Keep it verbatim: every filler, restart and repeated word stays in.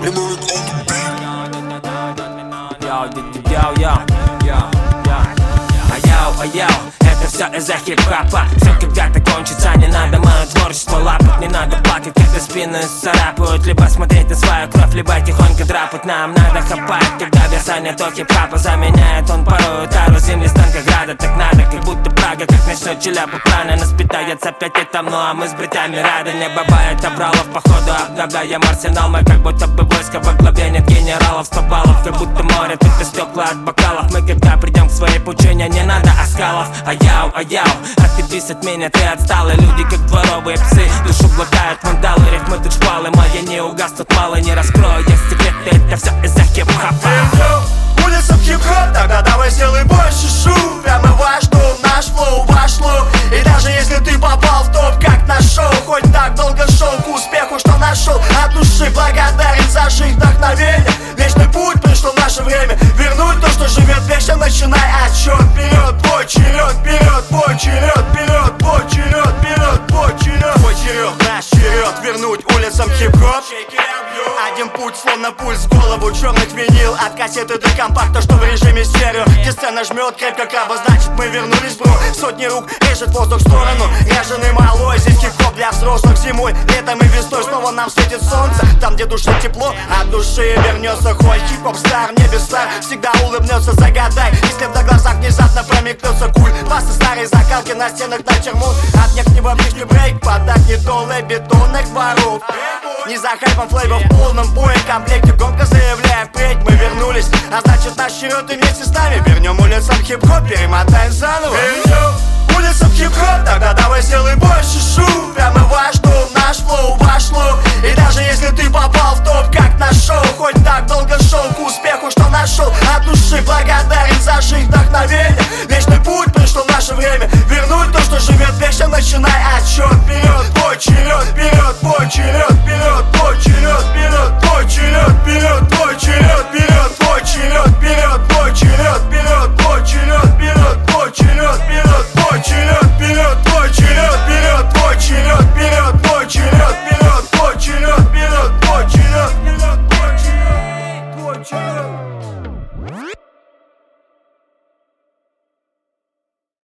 Это все из-за хип-хопа. Все когда-то кончится, не надо мое творчество лапать. Не надо плакать, когда спины царапают. Либо смотреть на свою кровь, либо тихонько драпать. Нам надо хапать, когда веса нет, то хип-хопа заменяет он порою тару земли Станкограда. Так надо, как будто Прага, как начнет Челябу прана. Нас питается опять там, ну а мы с бритами рады. Не бывает обралов, походу обновляем арсенал. Мы как будто бы войска, во главе нет генералов. Сто баллов, как будто море, тут и стекла от бокалов. Мы когда придем к своей пучине, не надо оскалов. А яу, а яу, отъебись от меня, ты отсталый. Люди как дворовые псы, душу глотают вандалы. Рифмы тут шквалы, мои не угаснут, мало не раскрою я секреты, это все из-за хип-хопа. Улицам хип-хоп, тогда давай сделай больше шум. Прямо ваш дом, наш флоу, ваш флоу. И даже если ты попал в топ, как на шоу, хоть так долго шел к успеху, что нашел от души, благодарен за жизнь, вдохновение. Вечный путь, пришло наше время вернуть то, что живет вечно. Начинай отсчет вперед, твой черед, вперед, твой черед, вперед, твой черед, вперед, твой черед. Твой черед, наш черед, вернуть улицам хип-хоп. Один путь, словно пульс в голову, черный винил. От кассеты до компакта, что в режиме стерео. Где сцена жмет крепко краба, значит мы вернулись, бро. Сотни рук режет воздух в сторону. Ряженый малой, здесь хип-хоп для взрослых. Зимой, летом и весной снова нам светит солнце. Там, где душе тепло, от души вернется хоть. Хип-хоп стар, небе стар, всегда улыбнется, загадай. Если в глазах внезапно промелькнется куль. Пасты старые закалки на стенах начермут. От нехнего ближний брейк, подать доллы бетонных воров. Не за хайпом флейбов в полном боекомплекте. Громко заявляем, впредь мы вернулись. А значит наш черед и вместе с нами вернем улицам хип-хоп, перемотаем заново. Вернем улицам хип-хоп, тогда давай сделай больше шум. Прямо